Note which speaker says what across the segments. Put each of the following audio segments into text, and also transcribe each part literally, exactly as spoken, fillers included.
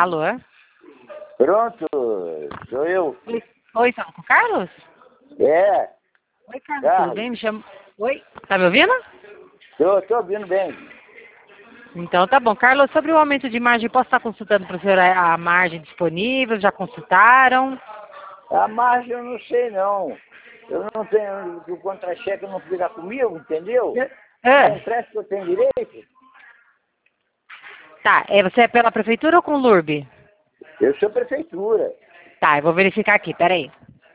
Speaker 1: Alô?
Speaker 2: Pronto, sou eu.
Speaker 1: Oi, Oi, fala com o Carlos?
Speaker 2: É,
Speaker 1: Oi, Carlos,
Speaker 2: Carlos.
Speaker 1: tudo bem? Me chamo... Oi, tá me ouvindo?
Speaker 2: tô, tô ouvindo bem.
Speaker 1: Então tá bom. Carlos, sobre o aumento de margem, posso estar consultando para o senhor a a margem disponível? Já consultaram?
Speaker 2: A margem eu não sei não. Eu não tenho, o contra-cheque não fica comigo, entendeu? É
Speaker 1: É.
Speaker 2: empréstimo que eu tenho direito.
Speaker 1: Tá, é, você é pela prefeitura ou com o L U R B?
Speaker 2: Eu sou prefeitura.
Speaker 1: Tá, eu vou verificar aqui, peraí.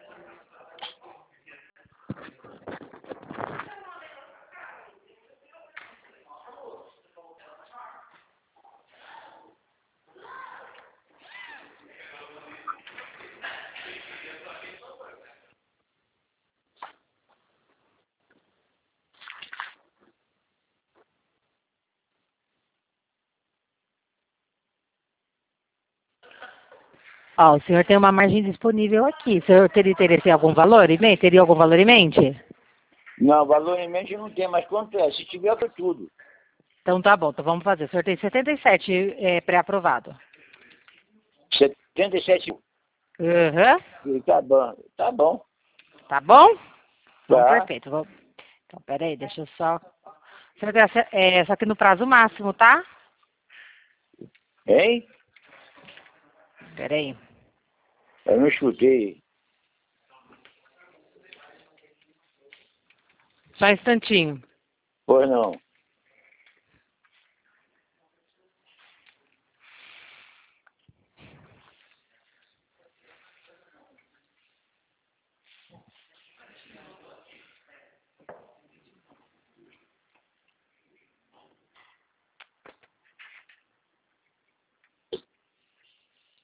Speaker 1: Ó, o senhor tem uma margem disponível aqui. O senhor teria interesse em algum valor em mente? Teria algum valor em mente?
Speaker 2: Não, valor em mente não tem, mas quanto é? Se tiver, eu tudo.
Speaker 1: Então tá bom, então vamos fazer. O senhor tem setenta e sete é, pré-aprovado.
Speaker 2: setenta e sete.
Speaker 1: Aham.
Speaker 2: Tá bom, tá bom.
Speaker 1: Tá bom? Então,
Speaker 2: Tá.
Speaker 1: perfeito. Vou... Então, peraí, deixa eu só... O senhor tem essa, é, só que no prazo máximo, tá?
Speaker 2: Hein?
Speaker 1: Peraí.
Speaker 2: Eu não escutei.
Speaker 1: Só um instantinho.
Speaker 2: Pois não.